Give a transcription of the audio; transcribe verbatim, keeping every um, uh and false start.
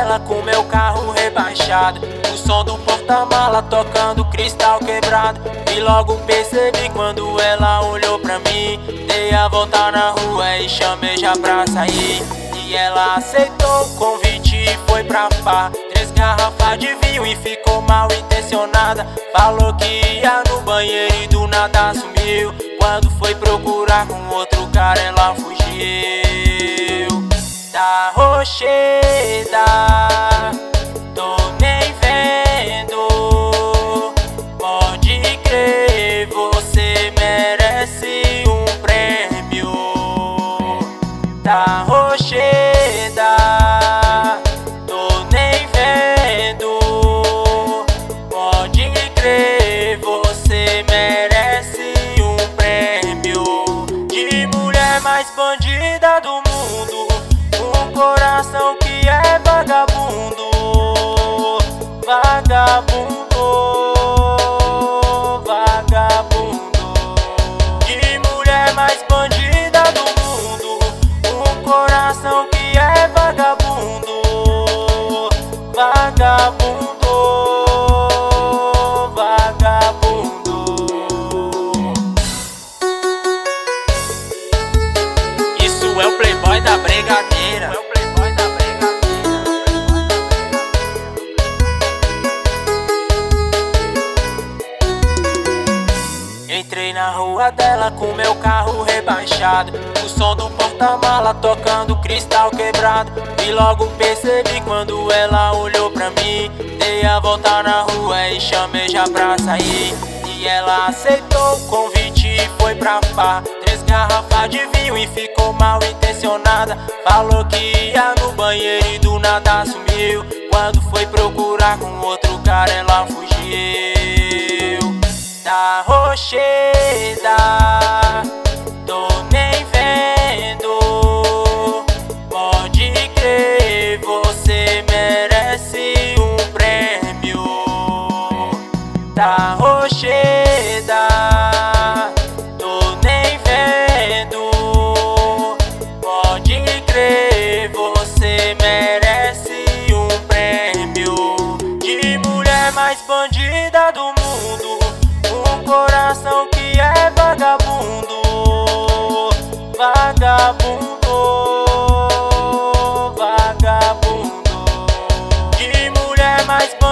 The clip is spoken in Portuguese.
dela com meu carro rebaixado, o som do porta-mala tocando, cristal quebrado. E logo percebi quando ela olhou pra mim. Dei a volta na rua e chamei já pra sair. E ela aceitou o convite e foi pra farra. Três garrafas de vinho e ficou mal intencionada. Falou que ia no banheiro e do nada sumiu. Quando foi procurar com outro cara ela fugiu. Tá rocheda, tô nem vendo. Pode crer, você merece um prêmio. Tá rocheda, tô nem vendo. Pode crer, você merece um prêmio. De mulher mais bandida do mundo, um coração que é vagabundo. Vagabundo, vagabundo. De mulher mais bandida do mundo, um coração que é vagabundo. Vagabundo, vagabundo. Isso é o playboy da bregadeira. Entrei na rua dela com meu carro rebaixado, o som do porta-mala tocando, cristal quebrado. E logo percebi quando ela olhou pra mim. Dei a volta na rua e chamei já pra sair. E ela aceitou o convite e foi pra farra. Três garrafas de vinho e ficou mal intencionada. Falou que ia no banheiro e do nada sumiu. Quando foi procurar com outro cara ela fugiu. Tá rocheda, tô nem vendo. Pode crer, você merece um prêmio. Tá rocheda, tô nem vendo. Pode crer, você merece um prêmio. De mulher mais bandida do mundo, um coração que é vagabundo. Vagabundo, vagabundo. De mulher mais